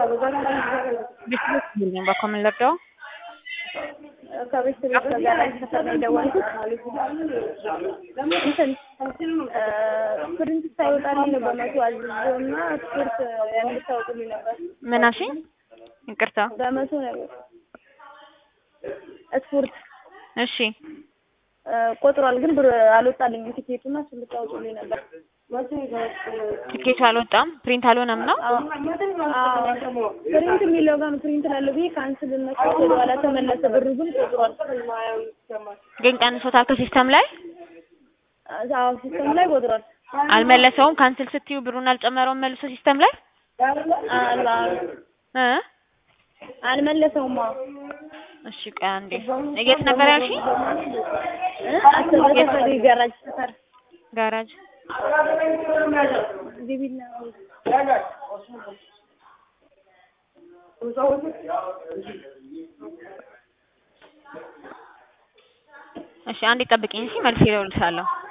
ቢስሚስ ምን በኮምን ለርዳው ከቤት ጋር ተፈራ ደወልኩት እንትን ፕሪንት ሳይወጣልኝ ነው በመቶ አዝዞና ስፖርት እንድታወጡልኝ ነበር። ምን አልሽኝ? ይቅርታ በመቶ ነበር ስፖርት። እሺ ቆጥሯል ግን ብር አልወጣልኝም ቲኬቱና ስለታወጡልኝ ነበር። ቲኬቱ አልወጣም ፕሪንት አልሆነም ነው? ፕሪንት የሚለው ጋር ፕሪንት ላለው ብዬ ካንስል ልነካው ወደኋላ ተመለሰ። ብሩ ግን ቆጥሯል። ግን ቀንሶታል ከሲስተም ላይ? አዎ ሲስተም ላይ ቆጥሯል። አልመለሰውም? ካንስል ስትዩ ብሩን አልጨመረውም መልሶ ሲስተም ላይ? አልመለሰውም። እሺ ቆይ አንዴ የት ነበር ያልሽኝ? አሰበ ጋራጅ ሰፈር ጋራጅ ዲቢና እሺ አንዴ ጠብቂኝ እሺ መልስ ይደውልልሻለሁ።